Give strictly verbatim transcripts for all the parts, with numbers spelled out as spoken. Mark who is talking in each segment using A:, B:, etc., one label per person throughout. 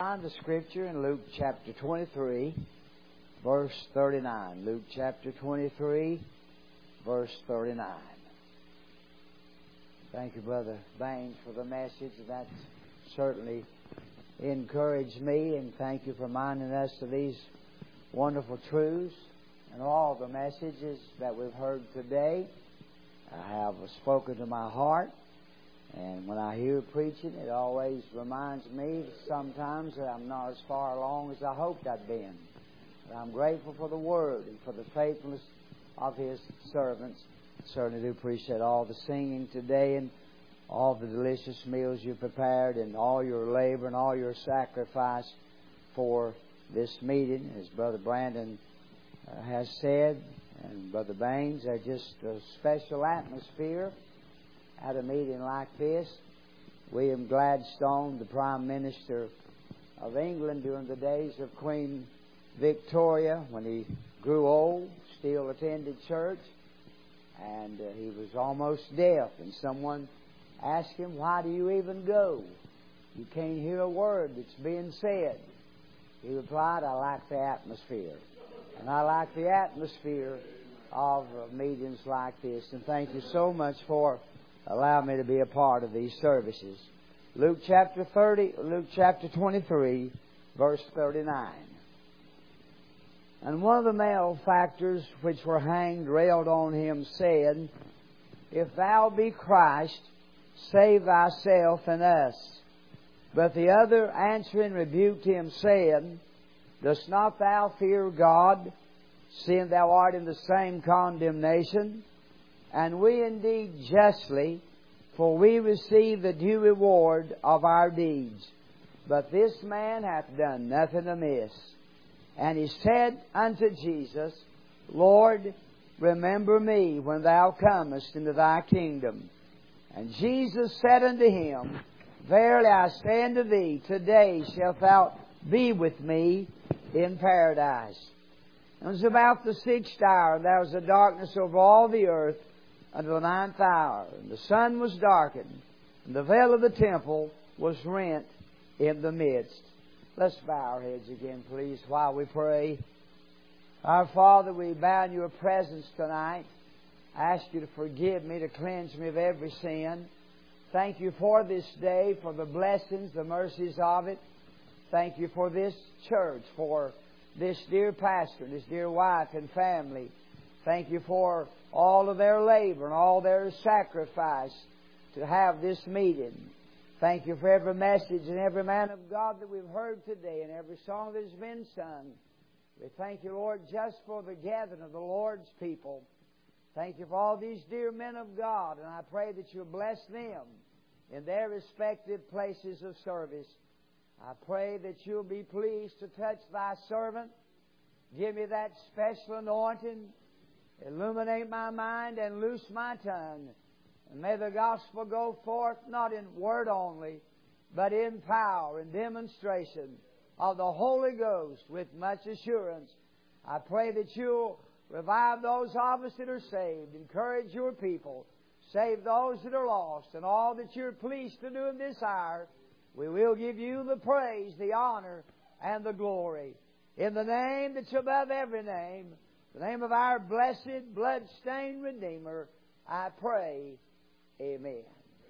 A: find the scripture in Luke chapter twenty-three, verse thirty-nine. Luke chapter twenty-three, verse thirty-nine. Thank you, Brother Baines, for the message. That certainly encouraged me, and thank you for reminding us of these wonderful truths and all the messages that we've heard today. I have spoken to my heart. And when I hear preaching, it always reminds me sometimes that I'm not as far along as I hoped I'd been. But I'm grateful for the Word and for the faithfulness of His servants. I certainly do appreciate all the singing today and all the delicious meals you prepared and all your labor and all your sacrifice for this meeting. As Brother Brandon uh, has said, and Brother Baines, there's just a special atmosphere at a meeting like this. William Gladstone, the Prime Minister of England during the days of Queen Victoria, when he grew old, still attended church, and uh, he was almost deaf. And someone asked him, "Why do you even go? You can't hear a word that's being said." He replied, "I like the atmosphere." And I like the atmosphere of uh, meetings like this. And thank you so much for allow me to be a part of these services. Luke chapter thirty, Luke chapter twenty-three, verse thirty-nine. And one of the malefactors which were hanged railed on him, saying, "If thou be Christ, save thyself and us." But the other answering rebuked him, saying, "Dost not thou fear God, seeing thou art in the same condemnation? And we indeed justly, for we receive the due reward of our deeds. But this man hath done nothing amiss." And he said unto Jesus, "Lord, remember me when thou comest into thy kingdom." And Jesus said unto him, "Verily I say unto thee, today shalt thou be with me in paradise." It was about the sixth hour, and there was a darkness over all the earth until the ninth hour. And the sun was darkened, and the veil of the temple was rent in the midst. Let's bow our heads again, please, while we pray. Our Father, we bow in your presence tonight. I ask you to forgive me, to cleanse me of every sin. Thank you for this day, for the blessings, the mercies of it. Thank you for this church, for this dear pastor, this dear wife and family. Thank you for all of their labor and all their sacrifice to have this meeting. Thank you for every message and every man of God that we've heard today and every song that has been sung. We thank you, Lord, just for the gathering of the Lord's people. Thank you for all these dear men of God, and I pray that you'll bless them in their respective places of service. I pray that you'll be pleased to touch thy servant. Give me that special anointing. Illuminate my mind and loose my tongue. And may the gospel go forth not in word only, but in power and demonstration of the Holy Ghost with much assurance. I pray that you'll revive those of us that are saved. Encourage your people. Save those that are lost. And all that you're pleased to do in this hour, we will give you the praise, the honor, and the glory. In the name that's above every name, the name of our blessed, blood-stained Redeemer, I pray, amen.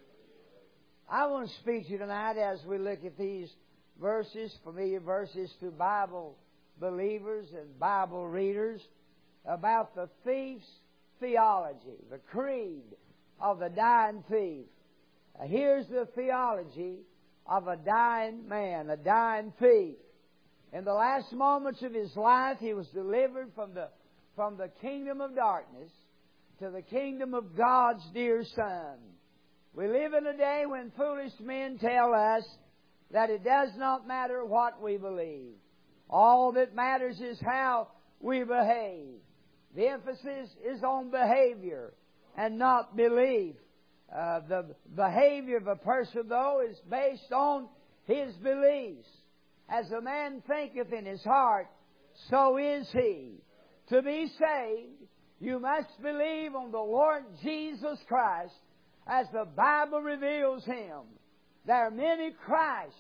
A: I want to speak to you tonight as we look at these verses, familiar verses to Bible believers and Bible readers, about the thief's theology, the creed of the dying thief. Now, here's the theology of a dying man, a dying thief. In the last moments of his life, he was delivered from the from the kingdom of darkness to the kingdom of God's dear Son. We live in a day when foolish men tell us that it does not matter what we believe. All that matters is how we behave. The emphasis is on behavior and not belief. Uh, the behavior of a person, though, is based on his beliefs. As a man thinketh in his heart, so is he. To be saved, you must believe on the Lord Jesus Christ as the Bible reveals Him. There are many Christs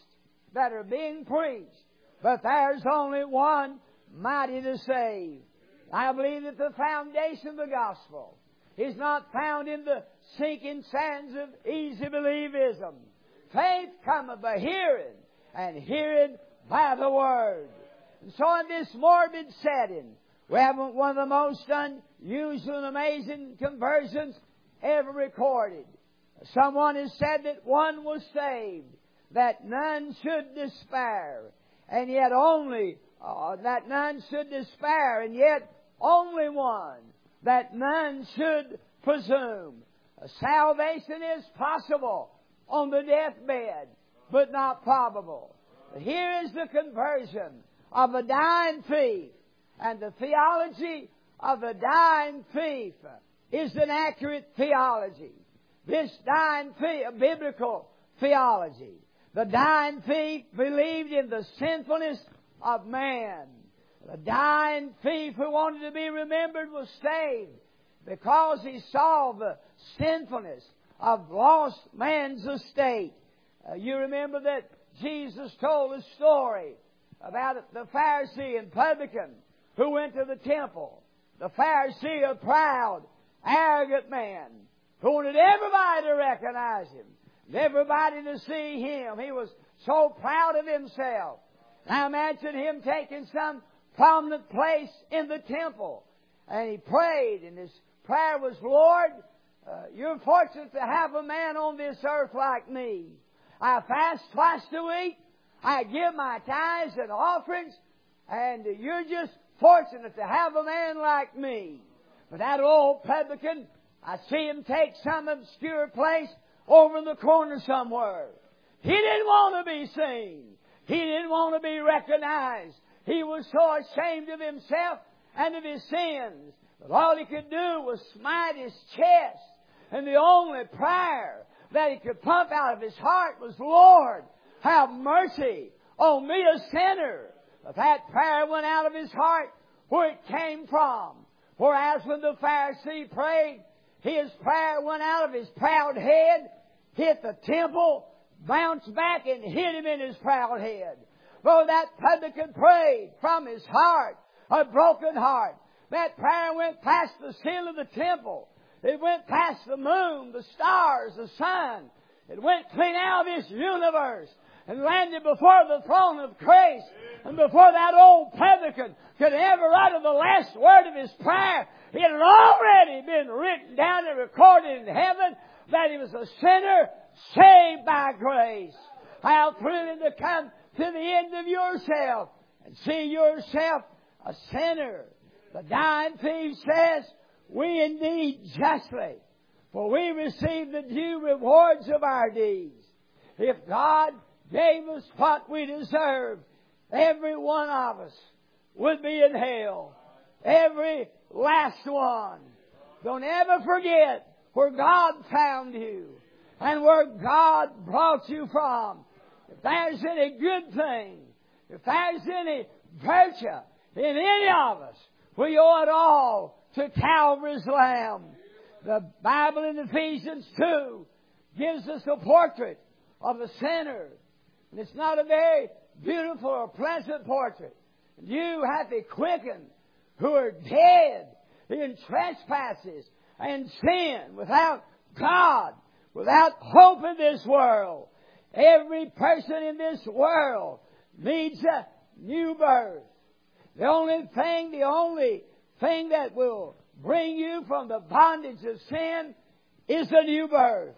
A: that are being preached, but there's only one mighty to save. I believe that the foundation of the gospel is not found in the sinking sands of easy believism. Faith cometh by hearing, and hearing by the Word. And so in this morbid setting, we have one of the most unusual and amazing conversions ever recorded. Someone has said that one was saved, that none should despair, and yet only, uh, that none should despair, and yet only one, that none should presume. Salvation is possible on the deathbed, but not probable. But here is the conversion of a dying thief, and the theology of the dying thief is an accurate theology. This dying thief, a biblical theology. The dying thief believed in the sinfulness of man. The dying thief who wanted to be remembered was saved because he saw the sinfulness of lost man's estate. Uh, you remember that Jesus told a story about the Pharisee and publican who went to the temple. The Pharisee, a proud, arrogant man who wanted everybody to recognize him, and everybody to see him. He was so proud of himself. Now imagine him taking some prominent place in the temple. And he prayed, and his prayer was, Lord, uh, you're fortunate to have a man on this earth like me. I fast twice a week. I give my tithes and offerings. And you're just fortunate to have a man like me. But that old publican, I see him take some obscure place over in the corner somewhere. He didn't want to be seen. He didn't want to be recognized. He was so ashamed of himself and of his sins. But all he could do was smite his chest. And the only prayer that he could pump out of his heart was, Lord, have mercy on me, a sinner. But that prayer went out of his heart where it came from. Whereas when the Pharisee prayed, his prayer went out of his proud head, hit the temple, bounced back and hit him in his proud head. Though that publican prayed from his heart, a broken heart, that prayer went past the seal of the temple. It went past the moon, the stars, the sun. It went clean out of this universe and landed before the throne of grace. And before that old publican could ever utter the last word of his prayer, it had already been written down and recorded in heaven that he was a sinner saved by grace. How thrilling to come to the end of yourself and see yourself a sinner. The dying thief says, we indeed justly, for we receive the due rewards of our deeds. If God gave us what we deserve, every one of us would be in hell. Every last one. Don't ever forget where God found you and where God brought you from. If there's any good thing, if there's any virtue in any of us, we owe it all to Calvary's Lamb. The Bible in Ephesians two gives us a portrait of a sinner. And it's not a very beautiful or pleasant portrait. You hath He quickened who are dead in trespasses and sin, without God, without hope in this world. Every person in this world needs a new birth. The only thing, the only thing that will bring you from the bondage of sin is a new birth.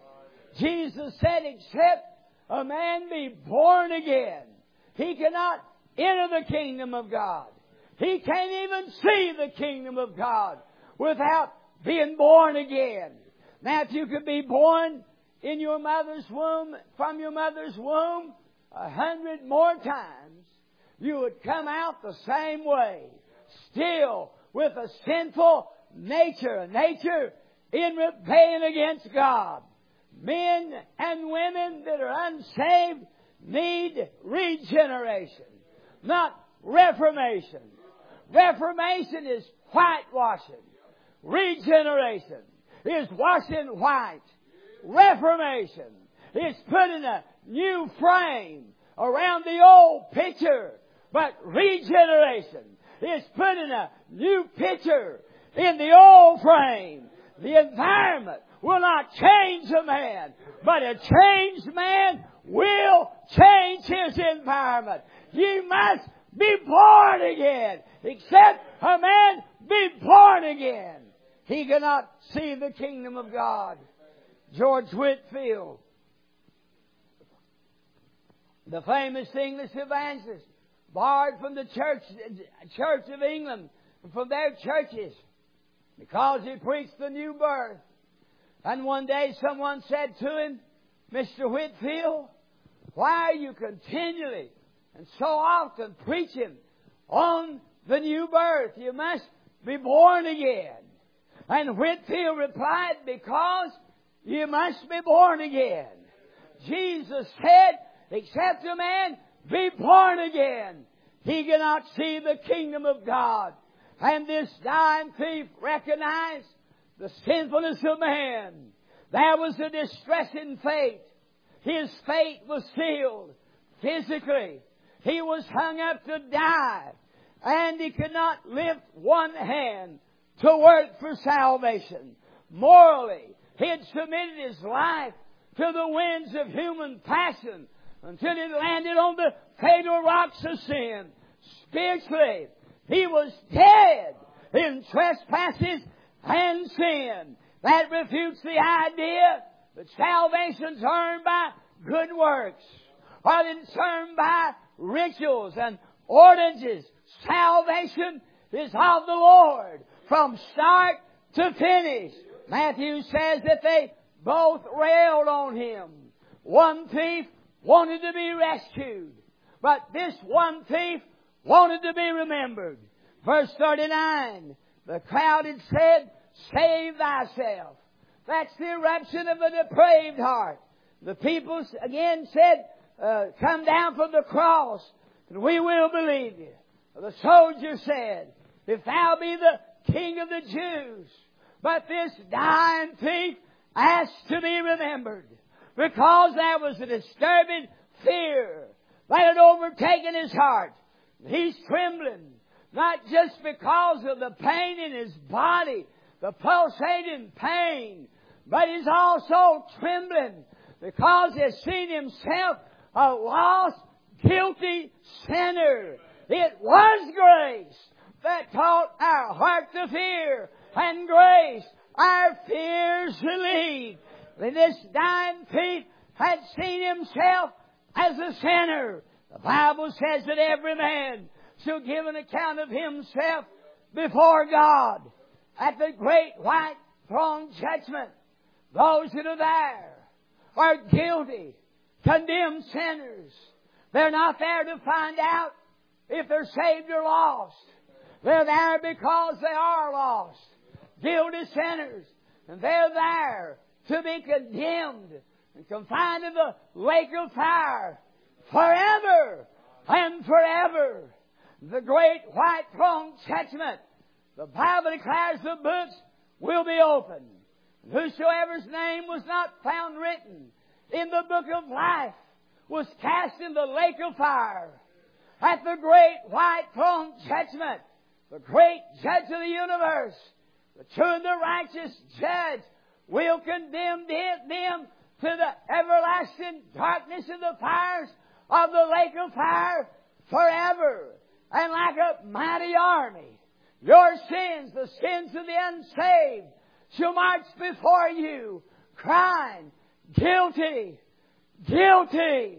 A: Jesus said, except a man be born again, he cannot enter the kingdom of God. He can't even see the kingdom of God without being born again. Now, if you could be born in your mother's womb, from your mother's womb, a hundred more times, you would come out the same way, still with a sinful nature, a nature in rebellion against God. Men and women that are unsaved need regeneration, not reformation. Reformation is whitewashing. Regeneration is washing white. Reformation is putting a new frame around the old picture, but regeneration is putting a new picture in the old frame. The environment will not change a man, but a changed man will change his environment. You must be born again. Except a man be born again, he cannot see the kingdom of God. George Whitefield, the famous English evangelist, borrowed from the church, Church of England, from their churches, because he preached the new birth. And one day someone said to him, Mister Whitefield, why are you continually and so often preaching on the new birth? You must be born again. And Whitefield replied, because you must be born again. Jesus said, except a man be born again, he cannot see the kingdom of God. And this dying thief recognized the sinfulness of man. There was a distressing fate. His fate was sealed physically. He was hung up to die. And he could not lift one hand to work for salvation. Morally, he had submitted his life to the winds of human passion until it landed on the fatal rocks of sin. Spiritually, he was dead in trespasses and sin. That refutes the idea that salvation's earned by good works, or that it's earned by rituals and ordinances. Salvation is of the Lord from start to finish. Matthew says that they both railed on Him. One thief wanted to be rescued, but this one thief wanted to be remembered. Verse thirty-nine, the crowd had said, save thyself. That's the eruption of a depraved heart. The people again said, uh, come down from the cross and we will believe you. The soldier said, if thou be the King of the Jews. But this dying thief asked to be remembered, because there was a disturbing fear that had overtaken his heart. He's trembling, not just because of the pain in his body, the pulsating pain, but he's also trembling because he has seen himself a lost, guilty sinner. It was grace that taught our heart to fear, and grace our fears to leave. And this dying thief had seen himself as a sinner. The Bible says that every man shall give an account of himself before God at the great white throne judgment. Those that are there are guilty, condemned sinners. They're not there to find out if they're saved or lost. They're there because they are lost, guilty sinners. And they're there to be condemned and confined in the lake of fire forever and forever. The great white throne judgment, the Bible declares the books will be opened. Whosoever's name was not found written in the book of life was cast in the lake of fire. At the great white throne judgment, the great judge of the universe, the true and the righteous judge, will condemn them to the everlasting darkness of the fires of the lake of fire forever. And like a mighty army, your sins, the sins of the unsaved, shall march before you, crying, guilty, guilty,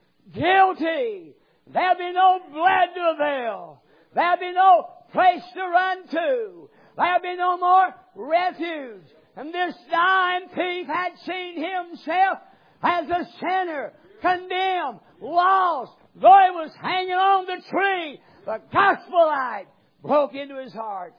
A: guilty. There'll be no blood to avail. There'll be no place to run to. There'll be no more refuge. And this dying thief had seen himself as a sinner, condemned, lost. Though he was hanging on the tree, the gospel light broke into his heart.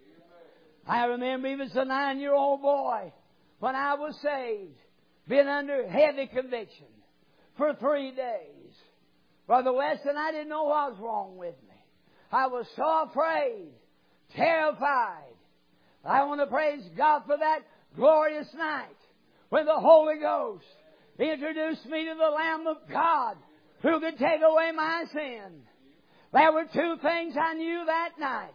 A: I remember even as a nine-year-old boy, when I was saved, being under heavy conviction for three days. Brother Weston, I didn't know what was wrong with me. I was so afraid, terrified. I want to praise God for that glorious night when the Holy Ghost introduced me to the Lamb of God, who could take away my sin. There were two things I knew that night.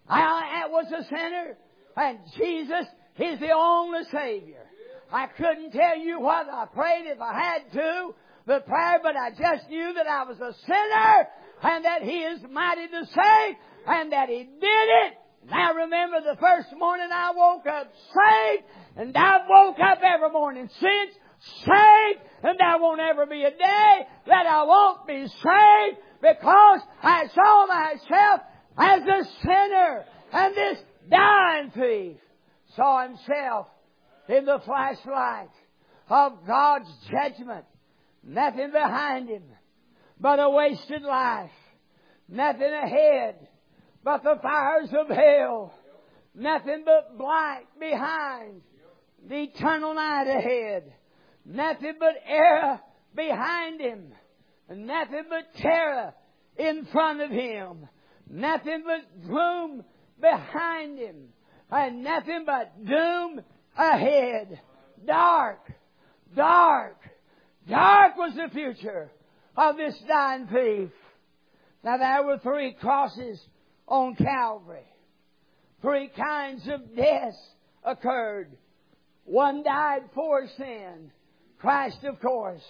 A: I was a sinner, and Jesus is the only Savior. I couldn't tell you what I prayed if I had to, the prayer, but I just knew that I was a sinner, and that He is mighty to save, and that He did it. And I remember the first morning I woke up saved, and I woke up every morning since saved, and there won't ever be a day that I won't be saved, because I saw myself as a sinner, and this dying thief saw himself in the flashlight of God's judgment. Nothing behind him but a wasted life. Nothing ahead but the fires of hell. Nothing but black behind the eternal night ahead. Nothing but error behind him. Nothing but terror in front of him. Nothing but gloom behind him. And nothing but doom ahead. Dark, dark, dark was the future of this dying thief. Now there were three crosses on Calvary. Three kinds of deaths occurred. One died for sin. Christ, of course.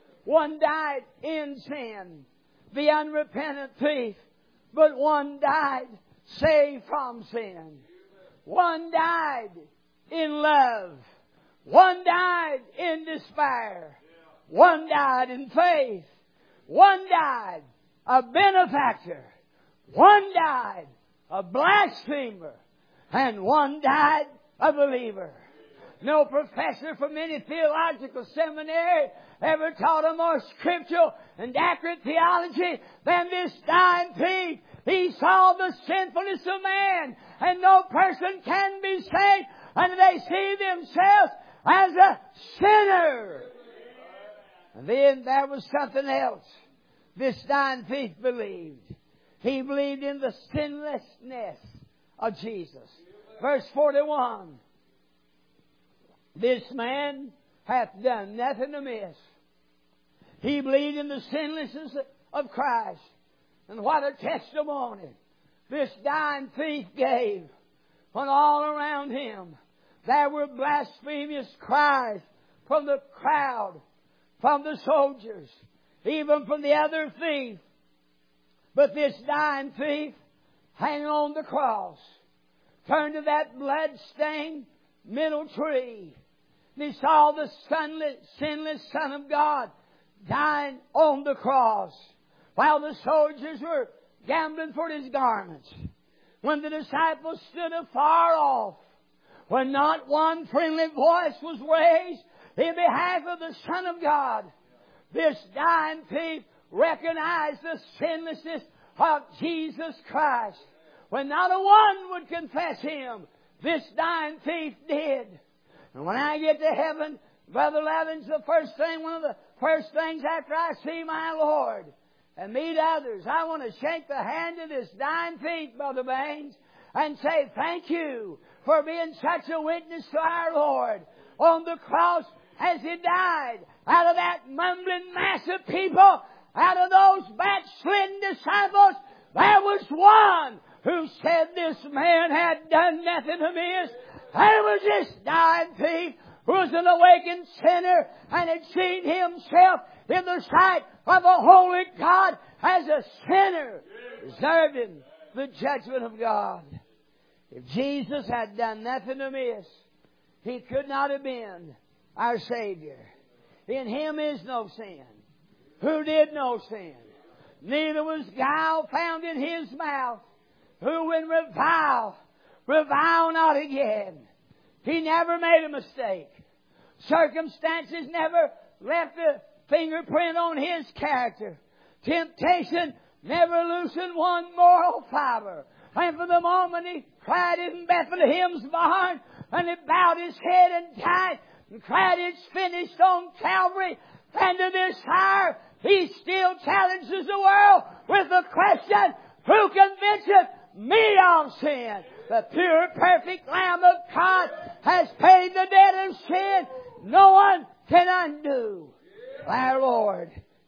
A: One died in sin. The unrepentant thief. But one died saved from sin. One died in love. One died in despair. One died in faith. One died a benefactor. One died a blasphemer. And one died a believer. No professor from any theological seminary ever taught a more scriptural and accurate theology than this dying thief. He saw the sinfulness of man, and no person can be saved until they see themselves as a sinner. And then there was something else this dying thief believed. He believed in the sinlessness of Jesus. Verse forty-one. This man hath done nothing amiss. He believed in the sinlessness of Christ. And what a testimony this dying thief gave when all around him there were blasphemous cries from the crowd, from the soldiers, even from the other thief. But this dying thief, hanging on the cross, turned to that blood-stained middle tree. And he saw the sunless, sinless Son of God dying on the cross, while the soldiers were gambling for his garments. When the disciples stood afar off, when not one friendly voice was raised in behalf of the Son of God, this dying thief recognized the sinlessness of Jesus Christ. When not a one would confess Him, this dying thief did. And when I get to heaven, Brother Levin's the first thing, one of the first things after I see my Lord and meet others, I want to shake the hand of this dying thief, Brother Baines, and say thank you for being such a witness to our Lord on the cross as He died. Out of that mumbling mass of people, out of those backslidden disciples, there was one who said this man had done nothing amiss. There was this dying thief who was an awakened sinner and had seen himself in the sight of a holy God as a sinner, deserving the judgment of God. If Jesus had done nothing amiss, He could not have been our Savior. In Him is no sin. Who did no sin? Neither was guile found in His mouth. Who when revile, revile not again. He never made a mistake. Circumstances never left a fingerprint on His character. Temptation never loosened one moral fiber. And for the moment He cried in Bethlehem's barn, and He bowed His head and died, and cried, "It's finished" on Calvary. And to this hour, He still challenges the world with the question, "Who convinceth me of sin?" The pure, perfect Lamb of God has paid the debt of sin. No one can undo. Our Lord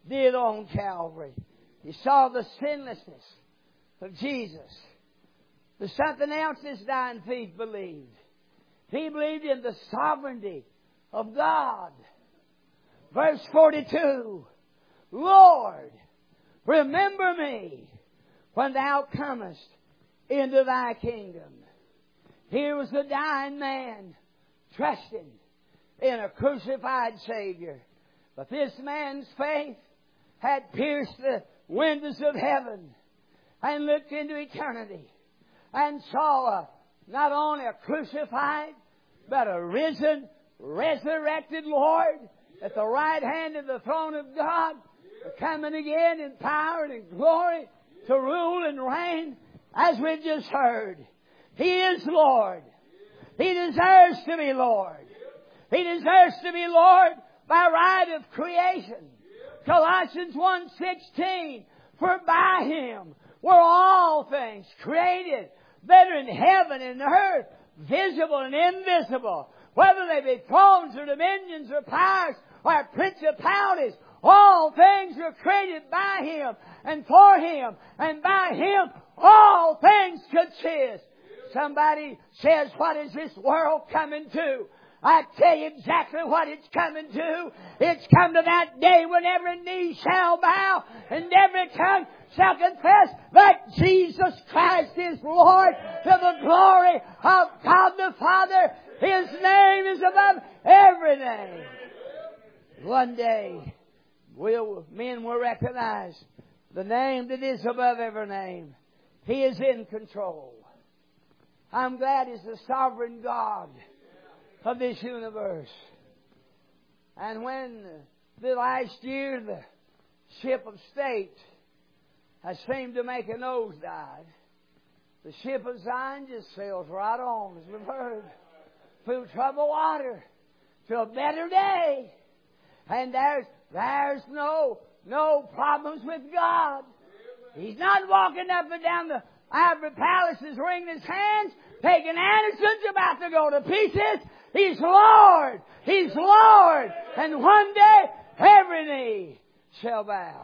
B: did on Calvary. He saw the sinlessness of Jesus. There's something else this dying thief believed. He believed in the sovereignty of God. Verse forty-two, Lord, remember me when thou comest into thy kingdom. Here was the dying man trusting in a crucified Savior. But this man's faith had pierced the windows of heaven and looked into eternity and saw a, not only a crucified, but a risen, resurrected Lord at the right hand of the throne of God, coming again in power and in glory to rule and reign, as we've just heard. He is Lord. He deserves to be Lord. He deserves to be Lord by right of creation. Colossians one sixteen, for by Him were all things created that are in heaven and earth, visible and invisible, whether they be thrones or dominions or powers or principalities. All things were created by Him and for Him, and by Him all things consist. Somebody says, what is this world coming to? I tell you exactly what it's coming to. It's come to that day when every knee shall bow and every tongue shall confess that Jesus Christ is Lord, to the glory of God the Father. His name is above every name. One day, we'll, men will recognize the name that is above every name. He is in control. I'm glad He's the sovereign God of this universe. And when the last year the ship of state has seemed to make a nosedive, the ship of Zion just sails right on, as we've heard, through troubled water to a better day. And there's there's no no problems with God. He's not walking up and down the ivory palaces wringing His hands, taking Anderson's about to go to pieces. He's Lord. He's Lord. And one day, every knee shall bow.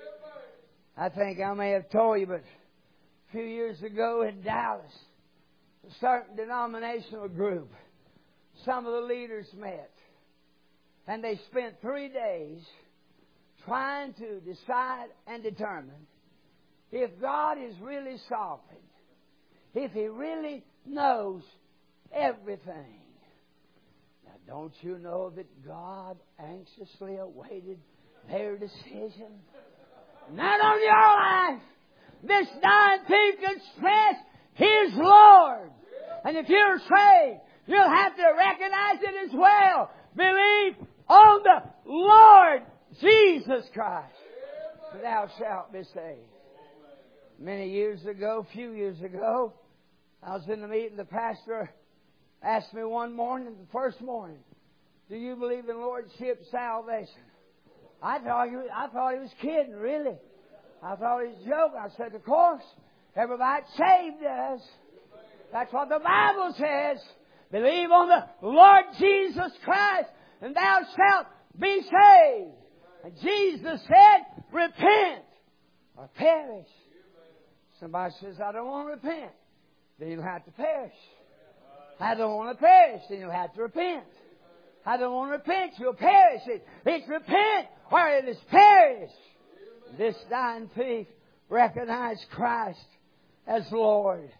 B: I think I may have told you, but a few years ago in Dallas, a certain denominational group, some of the leaders met. And they spent three days trying to decide and determine if God is really sovereign, if He really knows everything. Now, don't you know that God anxiously awaited their decision? Not on your life. This dying thief express His Lord. And if you're saved, you'll have to recognize it as well. Believe on the Lord Jesus Christ, and thou shalt be saved. Many years ago, a few years ago, I was in the meeting. The pastor asked me one morning, the first morning, do you believe in Lordship salvation? I thought he was, I thought he was kidding, really. I thought he was joking. I said, of course, everybody saved does. That's what the Bible says. Believe on the Lord Jesus Christ, and thou shalt be saved. And Jesus said, repent or perish. Somebody says, I don't want to repent. Then you'll have to perish. I don't want to perish. Then you'll have to repent. I don't want to repent. You'll perish. It's repent or it is perish. This dying thief recognized Christ as Lord.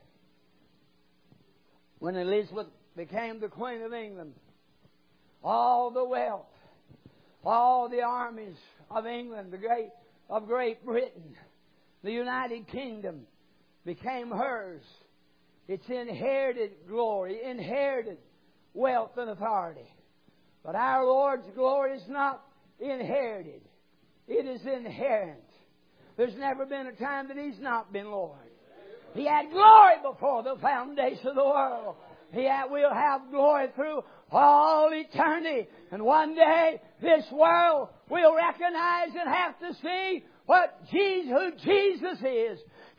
B: When Elizabeth became the Queen of England, all the wealth, all the armies of England, the great of Great Britain, the United Kingdom became hers. It's inherited glory, inherited wealth and authority. But our Lord's glory is not inherited. It is inherent. There's never been a time that He's not been Lord. He had glory before the foundation of the world. He will have glory through all eternity. And one day, this world will recognize and have to see what Jesus, who Jesus is.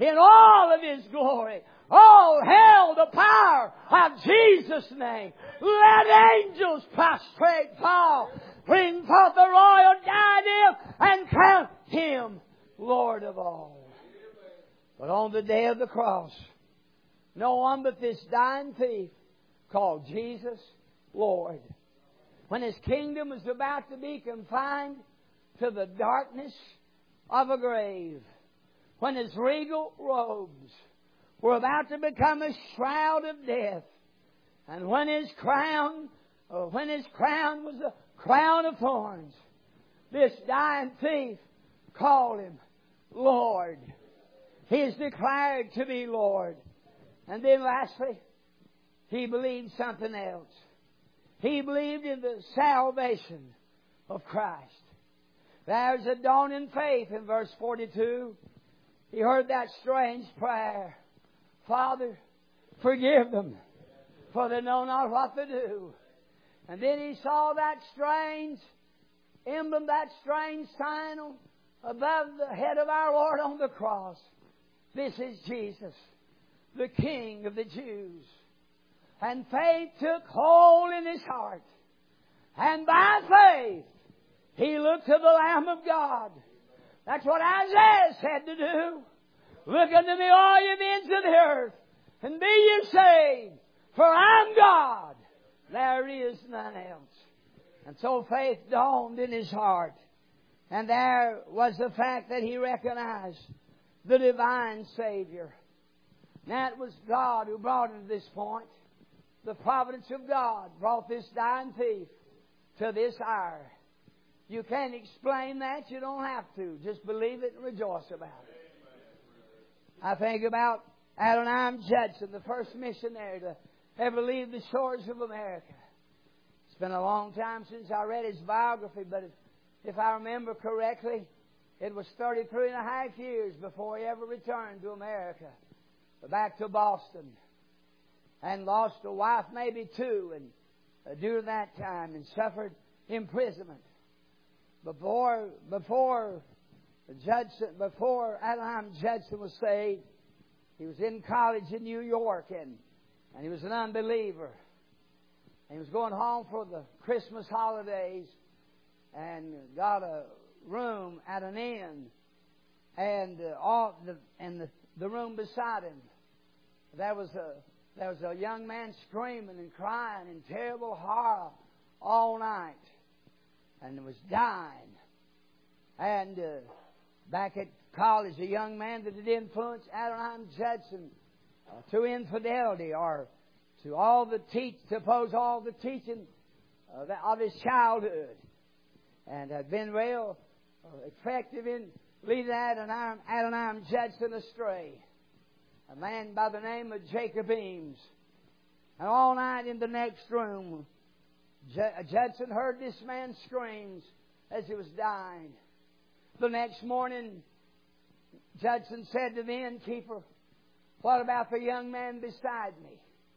B: in all of His glory. Oh, hail the power of Jesus' name. Let angels prostrate fall. Bring forth the royal diadem and crown Him Lord of all. But on the day of the cross, no one but this dying thief called Jesus Lord. When His kingdom was about to be confined to the darkness of a grave, when His regal robes were about to become a shroud of death, and when His crown, or when His crown was a crown of thorns, this dying thief called Him Lord. He is declared to be Lord. And then lastly, he believed something else. He believed in the salvation of Christ. There's a dawning faith in verse forty-two. He heard that strange prayer. Father, forgive them, for they know not what to do. And then he saw that strange emblem, that strange sign above the head of our Lord on the cross. This is Jesus, the King of the Jews. And faith took hold in his heart. And by faith, he looked to the Lamb of God. That's what Isaiah said to do. Look unto me, all ye ends of the earth, and be ye saved, for I'm God. There is none else. And so faith dawned in his heart. And there was the fact that he recognized the divine Savior. That was God who brought him to this point. The providence of God brought this dying thief to this hour. You can't explain that. You don't have to. Just believe it and rejoice about it. I think about Adoniram Judson, the first missionary to ever leave the shores of America. It's been a long time since I read his biography, but if, if I remember correctly, it was thirty-three and a half years before he ever returned to America, back to Boston, and lost a wife, maybe two, and uh, during that time, and suffered imprisonment. Before before Judson, before Adoniram Judson was saved, he was in college in New York, and and he was an unbeliever. And he was going home for the Christmas holidays, and got a room at an inn, and uh, all the and the, the room beside him, there was a there was a young man screaming and crying in terrible horror all night, and he was dying. And uh, back at college, a young man that had influenced Adoniram Judson uh, to infidelity, or to all the teach to oppose all the teaching uh, of his childhood, and had been real uh, effective in leading Adoniram, Adoniram Judson astray. A man by the name of Jacob Eames. And all night in the next room, Judson heard this man's screams as he was dying. The next morning, Judson said to the innkeeper, "What about the young man beside me?"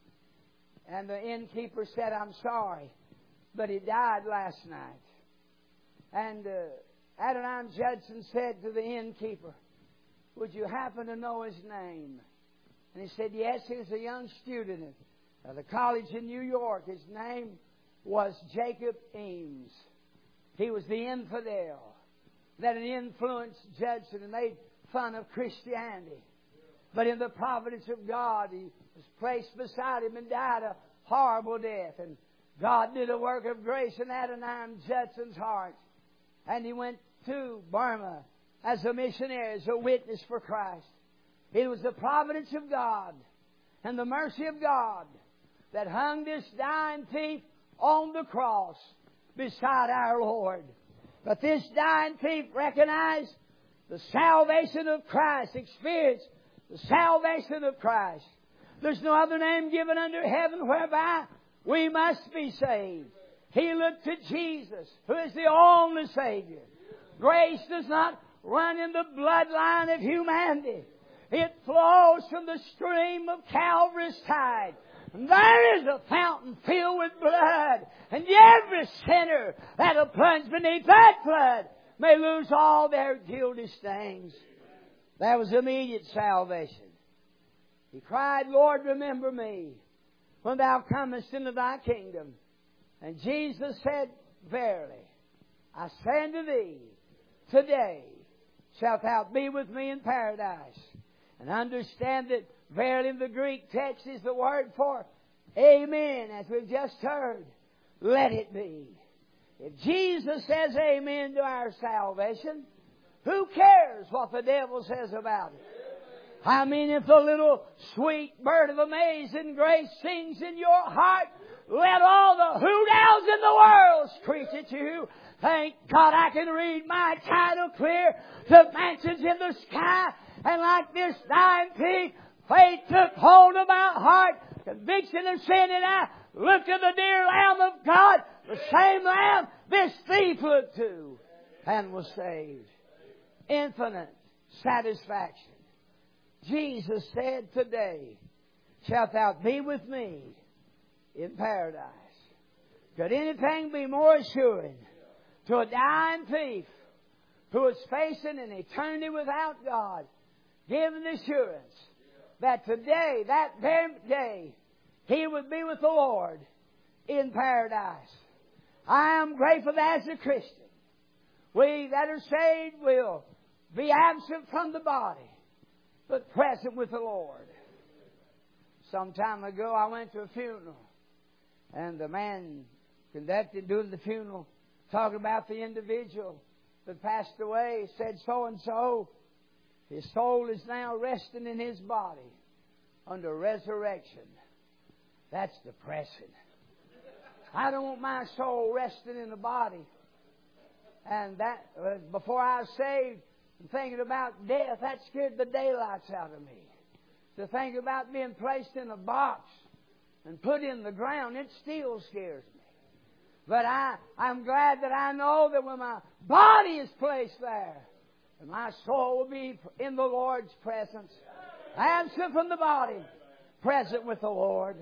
B: And the innkeeper said, "I'm sorry, but he died last night." And uh, Adoniram Judson said to the innkeeper, "Would you happen to know his name?" And he said, "Yes, he was a young student at the college in New York. His name was Jacob Eames. He was the infidel that had influenced Judson and made fun of Christianity. But in the providence of God, he was placed beside him and died a horrible death. And God did a work of grace in Adoniram Judson's heart. And he went to Burma as a missionary, as a witness for Christ. It was the providence of God and the mercy of God that hung this dying thief on the cross beside our Lord. But this dying thief recognized the salvation of Christ, experienced the salvation of Christ. There's no other name given under heaven whereby we must be saved. He looked to Jesus, who is the only Savior. Grace does not run in the bloodline of humanity. It flows from the stream of Calvary's tide. And there is a fountain filled with blood. And every sinner that'll plunge beneath that flood may lose all their guilty stains. That was immediate salvation. He cried, Lord, remember me when thou comest into thy kingdom. And Jesus said, verily, I say unto thee, today shalt thou be with me in paradise. And understand that verily in the Greek text is the word for amen, as we've just heard. Let it be. If Jesus says amen to our salvation, who cares what the devil says about it? I mean, if the little sweet bird of amazing grace sings in your heart, let all the hoot owls in the world screech at you. Thank God I can read my title clear to mansions in the sky. And like this dying thief, faith took hold of my heart, conviction of sin, and I looked at the dear Lamb of God, the same Lamb this thief looked to, and was saved. Infinite satisfaction. Jesus said, today shalt thou be with me in paradise. Could anything be more assuring to a dying thief who was facing an eternity without God, giving assurance that today, that very day, he would be with the Lord in paradise? I am grateful that as a Christian, we that are saved will be absent from the body, but present with the Lord. Some time ago, I went to a funeral, and the man conducted during the funeral, talking about the individual that passed away, said so and so, his soul is now resting in his body under resurrection. That's depressing. I don't want my soul resting in the body. And that uh, before I was saved, and thinking about death, that scared the daylights out of me. To think about being placed in a box and put in the ground, it still scares me. But I, I'm glad that I know that when my body is placed there, and my soul will be in the Lord's presence, absent from the body, present with the Lord.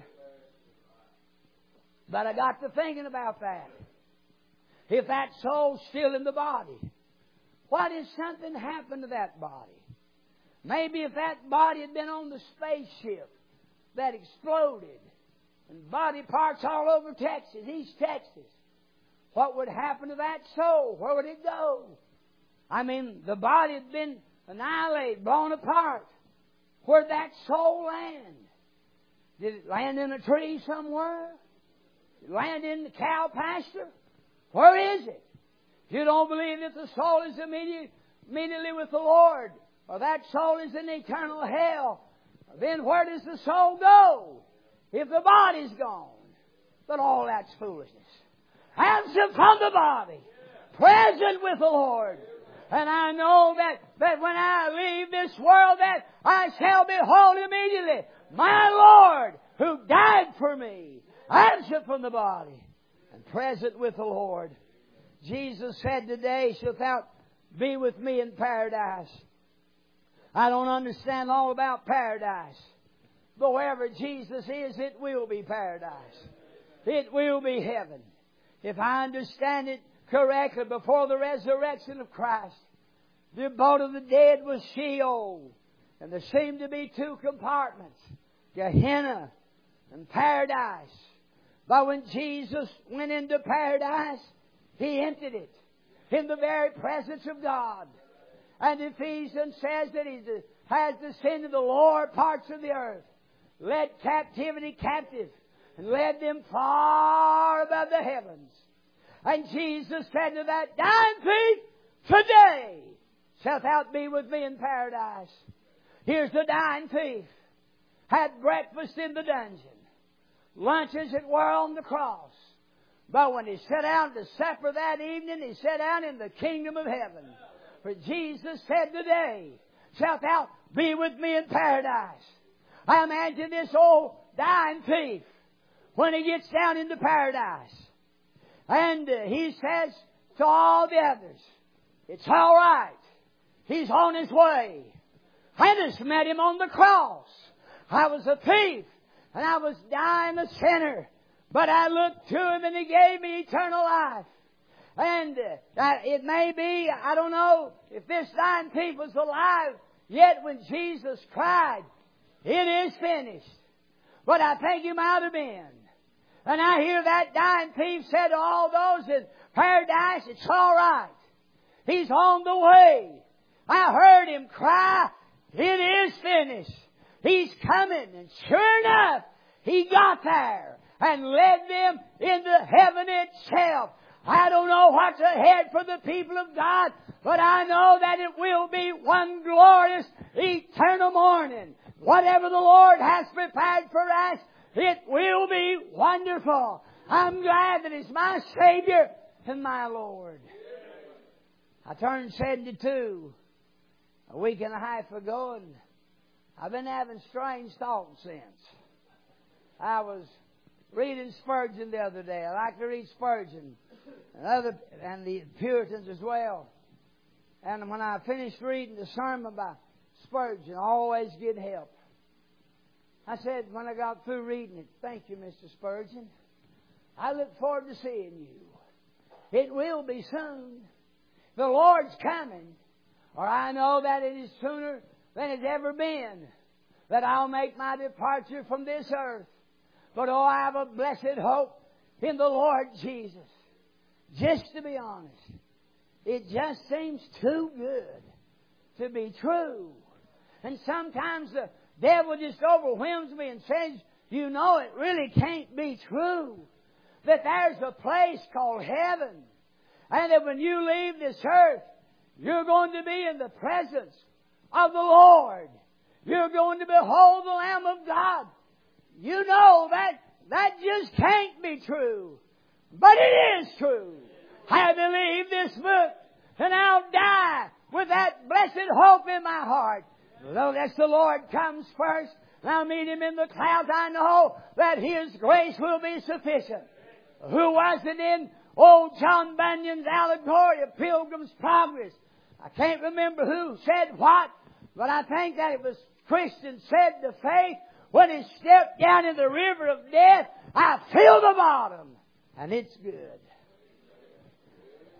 B: But I got to thinking about that. If that soul's still in the body, what if something happened to that body? Maybe if that body had been on the spaceship that exploded and body parts all over Texas, East Texas, what would happen to that soul? Where would it go? I mean, the body had been annihilated, blown apart. Where'd that soul land? Did it land in a tree somewhere? Did it land in the cow pasture? Where is it? If you don't believe that the soul is immediately, immediately with the Lord, or that soul is in eternal hell, then where does the soul go if the body's gone? But all that's foolishness. Absent from the body, present with the Lord. And I know that, that when I leave this world, that I shall behold immediately my Lord who died for me, absent from the body and present with the Lord. Jesus said, today shalt thou be with me in paradise. I don't understand all about paradise. But wherever Jesus is, it will be paradise. It will be heaven. If I understand it correctly, before the resurrection of Christ, the abode of the dead was Sheol. And there seemed to be two compartments, Gehenna and paradise. But when Jesus went into paradise, He entered it in the very presence of God. And Ephesians says that He has descended to the lower parts of the earth, led captivity captive, and led them far above the heavens. And Jesus said to that dying thief, today shalt thou be with me in paradise. Here's the dying thief. Had breakfast in the dungeon. Lunch, as it were, on the cross. But when he sat down to supper that evening, he sat down in the kingdom of heaven. For Jesus said, today shalt thou be with me in paradise. I imagine this old dying thief, when he gets down into paradise, and uh, he says to all the others, it's all right. He's on his way. I just met him on the cross. I was a thief, and I was dying a sinner. But I looked to Him, and He gave me eternal life. And uh, it may be, I don't know, if this dying thief was alive Yet when Jesus cried, "It is finished," but I think He might have been. And I hear that dying thief said to all those in paradise, "It's all right. He's on the way." I heard Him cry, "It is finished." He's coming. And sure enough, He got there and led them into heaven itself. I don't know what's ahead for the people of God, but I know that it will be one glorious eternal morning. Whatever the Lord has prepared for us, it will be wonderful. I'm glad that He's my Savior and my Lord. I turned seventy-two a week and a half ago, and I've been having strange thoughts since. I was reading Spurgeon the other day. I like to read Spurgeon and other and the Puritans as well. And when I finished reading the sermon by Spurgeon, I always get help. I said when I got through reading it, "Thank you, Mister Spurgeon. I look forward to seeing you. It will be soon. The Lord's coming, or I know that it is sooner than it's ever been that I'll make my departure from this earth. But oh, I have a blessed hope in the Lord Jesus." Just to be honest, it just seems too good to be true. And sometimes the devil just overwhelms me and says, "You know, it really can't be true. That there's a place called heaven. And that when you leave this earth, you're going to be in the presence of the Lord. You're going to behold the Lamb of God." You know that that just can't be true. But it is true. I believe this book, and I'll die with that blessed hope in my heart. Unless the Lord comes first, and I'll meet Him in the clouds, I know that His grace will be sufficient. Who was it in old John Bunyan's allegory of Pilgrim's Progress? I can't remember who said what, but I think that it was Christian said to faith, when he stepped down in the river of death, "I feel the bottom, and it's good."